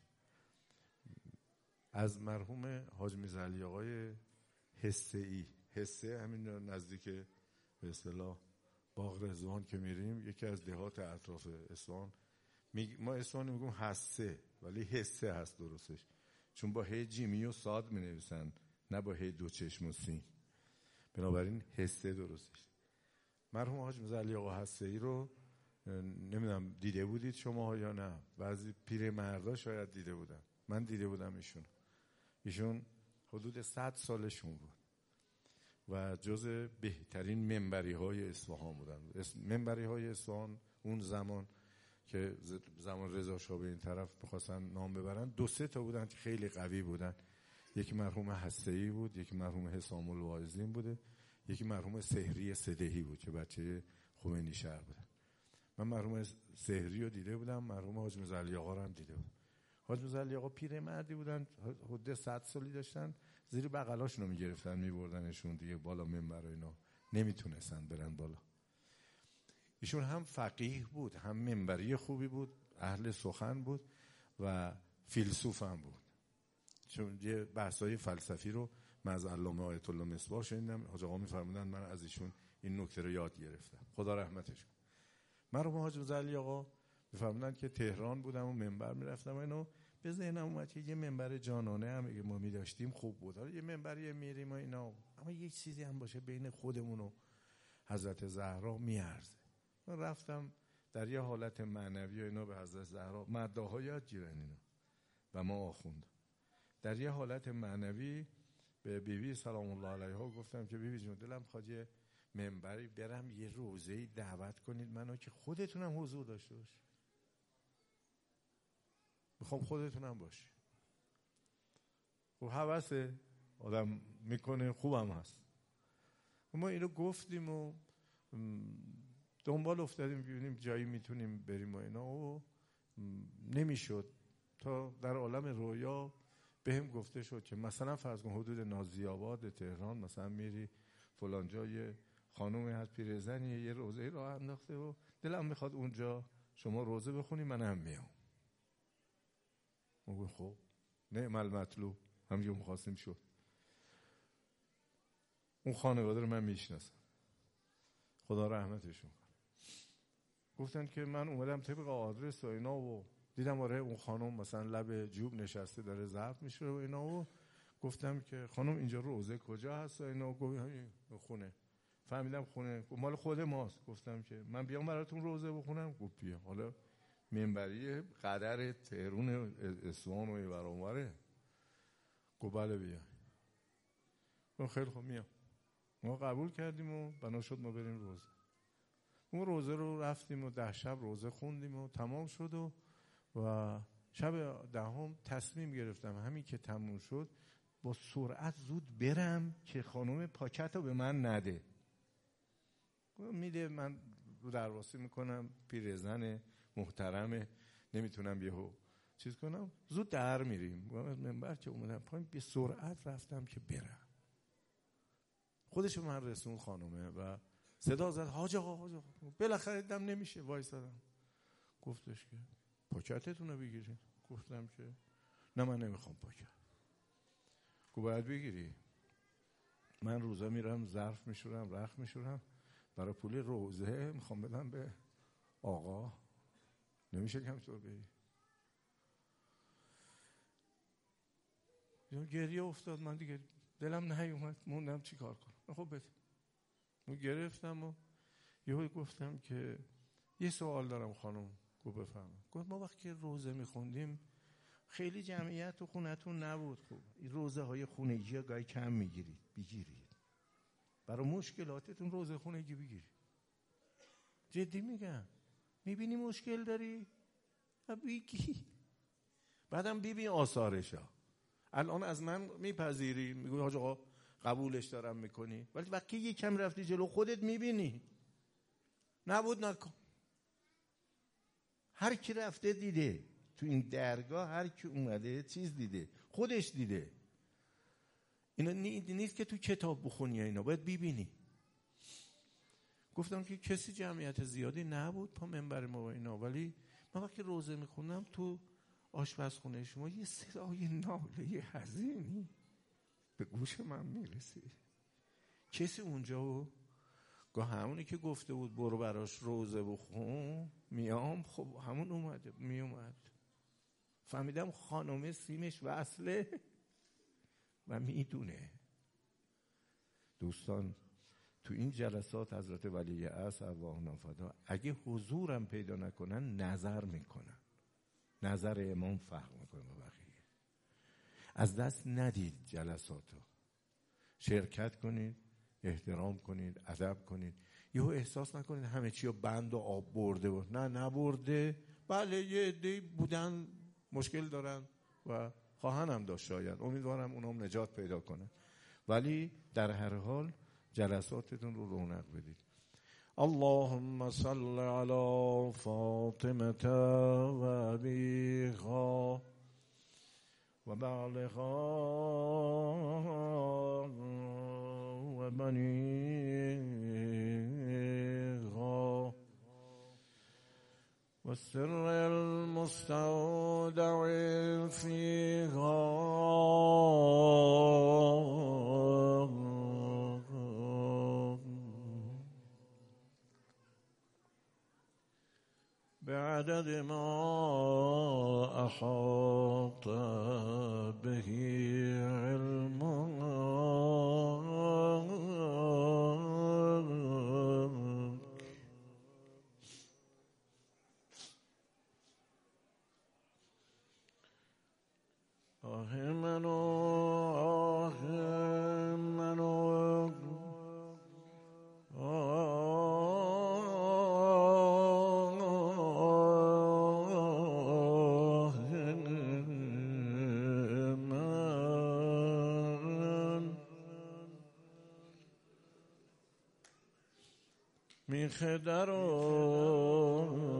از مرحوم حاج میرزا علی آقای حسه‌ای، حسه همین نزدیک به اصطلاح باغ رضوان که میریم، یکی از دهات اطراف اصفهان. ما اصفهان میگیم حسه، ولی حسه هست درستش، چون با هی جیمی و صاد می نویسن، نه با هی دو چشم و سین، بنابراین حسه درستش. مرحوم حاج میرزا علی آقا حسه‌ای رو نمیدونم دیده بودید شما یا نه، بعضی پیر مردا شاید دیده بودن، من دیده بودم ایشون. ایشون حدود صد سالشون بود و جز بهترین منبری های اصفهان بودن. منبری های اصفهان اون زمان که زمان رضا شاه به این طرف می‌خواستن نام ببرن، دو سه تا بودن که خیلی قوی بودن. یکی مرحوم حسه‌ای بود، یکی مرحوم حسام الواعظین بوده، یکی مرحوم سحری سدهی بود که بچه خمینی شهر بودن. من مرحوم سحری رو دیده بودم، مرحوم حاج میرزا علی آقا رو هم دیده بودم. حاج میرزا علی آقا پیرمردی بودن، حدود صد سالی داشتن، زیر بغلاشون رو میگرفتن میبردنشون دیگه بالا منبر و اینا، نمیتونستن برن بالا. ایشون هم فقیه بود، هم منبری خوبی بود، اهل سخن بود و فیلسوف هم بود. چون یه بحثای فلسفی رو من از علامه آیت الله مصباح شنیدم، حاج آقا میفرمودن من از ایشون این نکته رو یاد گرفتم، خدا رحمتش کنه. مرحوم حاج میرزا علی آقا میفرمودن که تهران بودم و منبر میرفتم، اینو به ذهنم اومد که یه منبر جانانه هم ما می‌داشتیم خوب بود. حالا یه منبری میریم و اینا، اما یه چیزی هم باشه بین خودمون و حضرت زهرا میارزه. من رفتم در یه حالت معنوی و اینا به حضرت زهرا، مداها یاد گیرن اینا و ما آخوند، در یه حالت معنوی به بیبی سلام الله علیها گفتم که بیبی جون دلم خواهد یه منبری برم یه روزه‌ای دعوت کنید منو که خودتونم حضور داشته باشی، میخوام خودتونم باشی. خب هوسه آدم میکنه، خوبم هست. ما اینو گفتیم و دنبال افتادیم ببینیم جایی میتونیم بریم و اینا و نمیشد. تا در عالم رویا به هم گفته شد که مثلا فرض کن حدود نازی آباد تهران مثلا میری فلان جای خانومی از پیرزنی یه روزه راه انداخته و دلم میخواد اونجا شما روزه بخونی، من هم میام. ما گفتیم خب نعم المطلوب، همین که خواستیم شد. اون خانواده رو من میشناسم، خدا رحمتشون کنه. گفتن که من اومدم طبق آدرس و اینا و دیدم آره اون خانم مثلا لب جوب نشسته داره ظرف میشه و اینا و گفتم که خانم اینجا روزه کجا هست و اینا، گفتم خونه. فهمیدم خونه مال خود ماست. گفتم که من بیام براتون روزه بخونم؟ گفت بیا. حالا منبری قدر تهرون اصفهان و برانوره. گفت بله بیا. گفت خیلی خوب میام. ما قبول کردیم و بنا شد ما بریم روزه. اون روزه رو رفتیم و ده شب روزه خوندیم و تمام شد و و شب دهم تصمیم گرفتم همین که تموم شد با سرعت زود برم که خانم پاکت رو به من نده. میده من رو درواسی میکنم، پیرزن محترمه، نمیتونم یهو چیز کنم، زود در میریم. منبر که اومدم پایین به سرعت رفتم که برم. خودش من رسون خانومه و صدا زد حاج آقا حاج آقا. بالاخره دم نمیشه وایسادم. گفتش که پاکتتون رو بگیرید. گفتم که نه من نمیخوام پاکت. گفت باید بگیری. من روزا میرم ظرف میشورم رخت میشورم برای پول روزه میخوام بدم به آقا، نمیشه که همطور بری. گریه افتاد، من دیگه دلم نیومد، موندم چی کار کنم. خب بده. من گرفتم و یهو گفتم که یه سوال دارم خانم. گفت بفرمایید. گفت ما وقتی روزه میخوندیم خیلی جمعیت تو خونتون نبود، خوب روزه های خونگی ها گاهی کم میگیرید، بگیرید برای مشکلاتتون روزه خونگی بگیرید. جدی میگم. میبینی مشکل داری بگی، بعدم ببین آثارشا. الان از من میپذیری، میگوی حاج آقا قبولش دارم میکنی، ولی وقتی یکم رفتی جلو خودت میبینی نبود نکن. هر کی رفته دیده تو این درگاه، هر کی اومده چیز دیده، خودش دیده. اینا نیست که تو کتاب بخونی، اینا باید ببینی. گفتم که کسی جمعیت زیادی نبود پا منبر ما و اینا، ولی من وقتی روزه میخونم تو آشپزخونه شما یه صدای ناله حزینی به گوش من میرسه. کسی اونجا و گاه همونی که گفته بود برو براش روزه بخون میام، خب همون اومده میومد. فهمیدم خانومه سیمش وصله و میدونه. دوستان تو این جلسات حضرت ولی عصر ارواح نافدا اگه حضورم پیدا نکنن نظر میکنن، نظر امام فرق میکنه با بقیه. از دست ندید جلساتو، شرکت کنید، احترام کنید، ادب کنید. یهو احساس نکنید همه چی رو بند و آب برده بود. نه نبرده. بله یه عده‌ای بودن مشکل دارن و خواهن هم داشت، شاید امیدوارم اونام نجات پیدا کنن، ولی در هر حال جلساتتون رو رونق بدید. اللهم صل علی فاطمه و ابیها و بعلها و بنیها و سر المستودع فیها بعدد ما احاط به علمك آه منو آه منو آه من میخدرم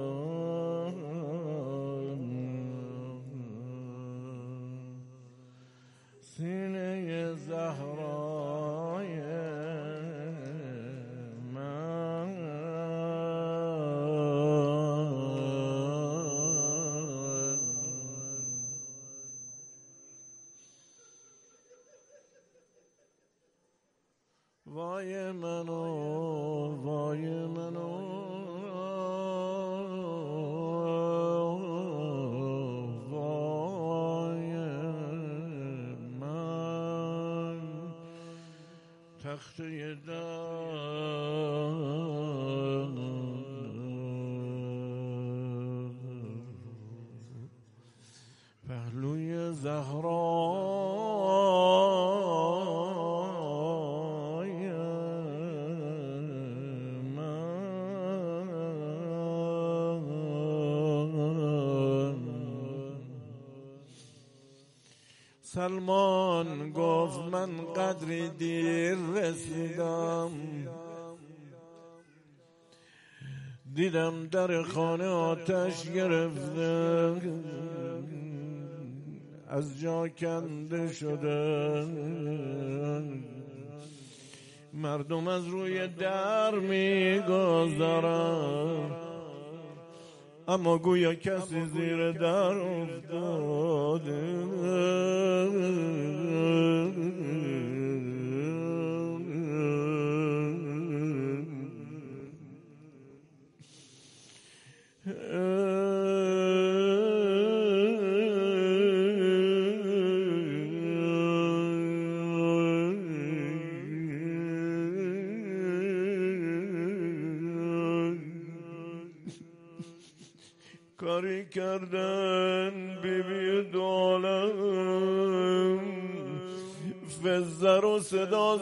سینه زهرای من وای منو وای منو تخته دم پهلوی زهرای من. سلمان گفت من قدری دیر رسیدم، دیدم در خانه آتش گرفته، از جا کنده شده، مردم از روی در میگذرن، اما گویا کسی زیر در افتاده. کاری کردن بی بی دولم فزه رو صدا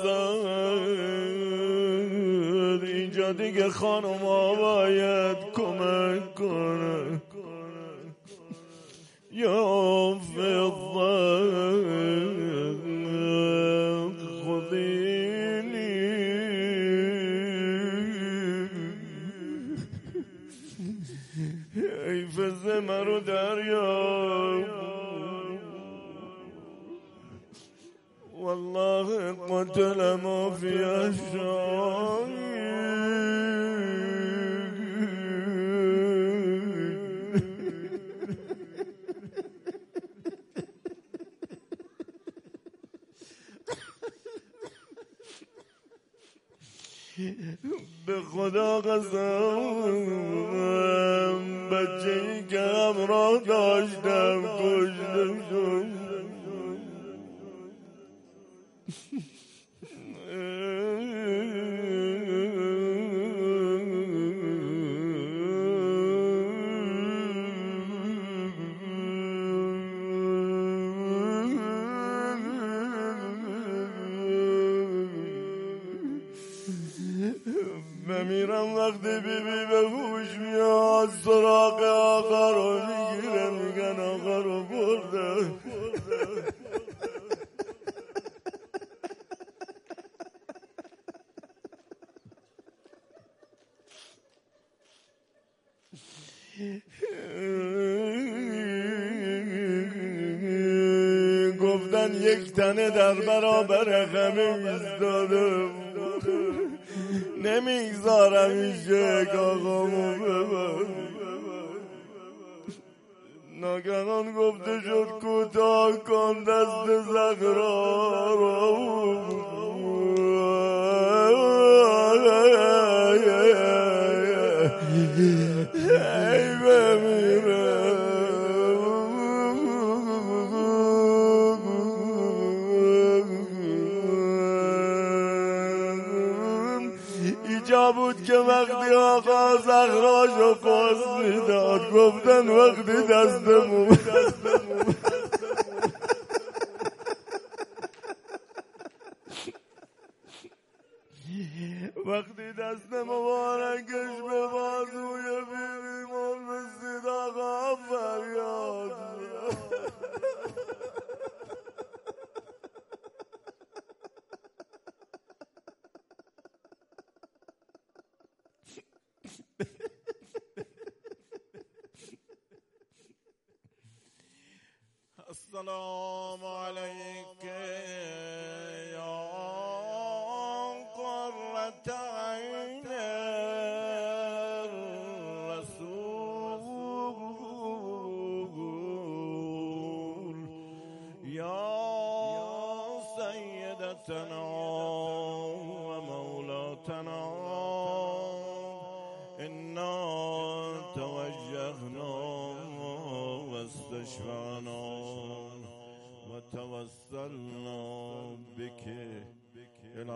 زد اینجا دیگه خانم ها باید کمک کنه یا فضه خودینی ای فزه مرو دریا والله قتل ما في الشاي به خدا قسم بچه‌ای که همراه داشتم کشته شد. بمیرم وقتی بی بی به هوش میاد سراغ آقا رو میگیره میگن آقا رو برده. گفتن یک تنه در برابر همه ایستاده نمیگذارم این شک آقامو ببر. ناگهان گفته شد کوتاه کن دست زهرا رو ای بمیره اینجا بود که وقتی آقا زهراشو قصد میداد گفتن وقتی دستمون وقتی دست مبارکش به بازوی بیبیمون رسید آقا فریاد السلام علیک یا قرة عین الرسول یا سیدتنا و مولاتنا انا توجهنا واستشفعنا وتوسلنا بك إلى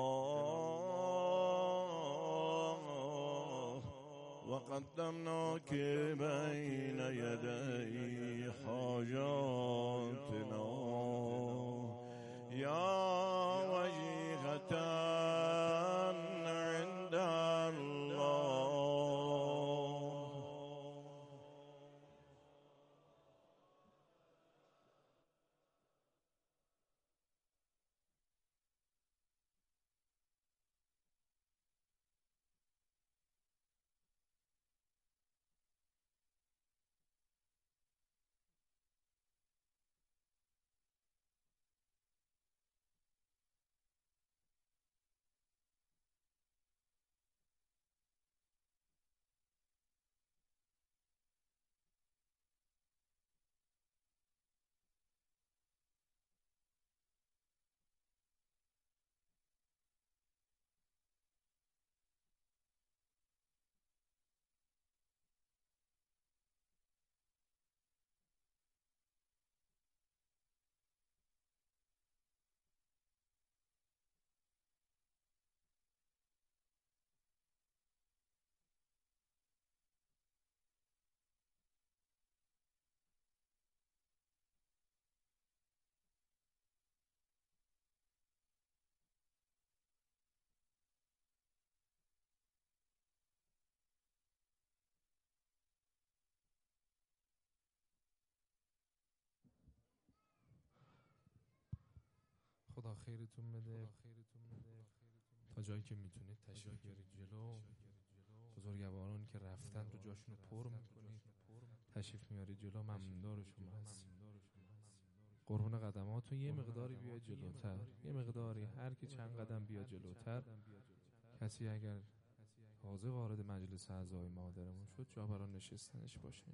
الله وقدمناك بين يدي حاجاتنا يا خیرتون بده. تا جایی که میتونید تشریف بیارید جلو. بزرگواران که رفتن تو جاشونو پر میکنید، تشریف میارید جلو. ممنون شما هستیم. قربون قدماتون یه مقداری بیاد جلوتر، یه مقداری، هر کی چند قدم بیاد جلوتر. کسی اگر حاضر وارد مجلس اعضای مادرمون شد جا برای نشستنش باشه.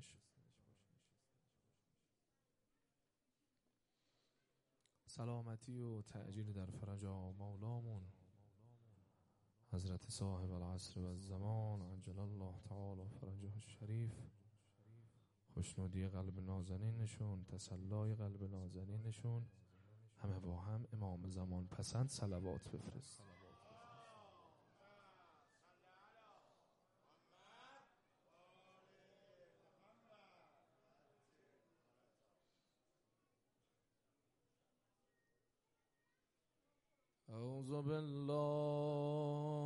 سلامتی و تعجیل در فرج مولامون حضرت صاحب العصر و الزمان عجل الله تعالی فرجه الشریف. خوشنودی قلب نازنینشون، تسلای قلب نازنینشون. همه با هم امام زمان پسند صلوات بفرست. اعوذ بالله